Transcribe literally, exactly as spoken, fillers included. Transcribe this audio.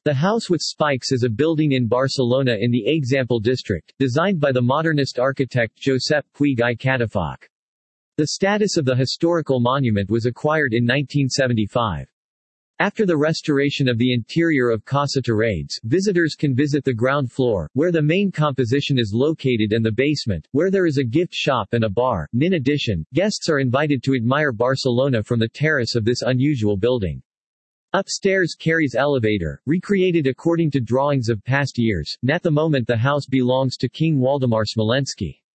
The House with Spikes is a building in Barcelona in the Eixample district, designed by the modernist architect Josep Puig i Cadafalch. The status of the historical monument was acquired in nineteen seventy-five. After the restoration of the interior of Casa Terrades, visitors can visit the ground floor, where the main composition is located, and the basement, where there is a gift shop and a bar. In addition, guests are invited to admire Barcelona from the terrace of this unusual building. Upstairs carries elevator, recreated according to drawings of past years, and at the moment the house belongs to King Waldemar Smolenski.